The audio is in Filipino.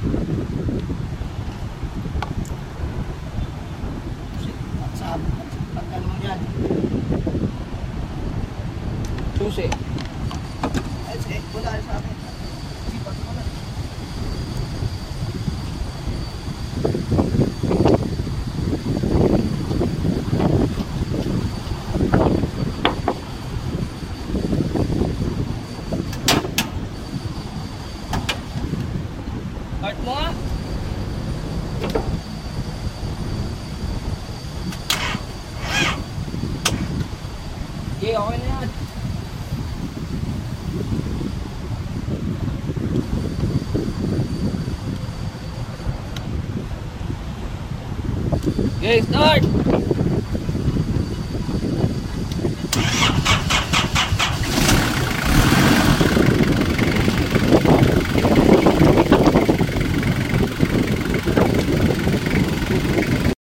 Sa pagkano mo yan. Susi. Ay, sige, wala sa akin. Sipat mo na. Start mo nga. Okay, okay na yan. Okay, start!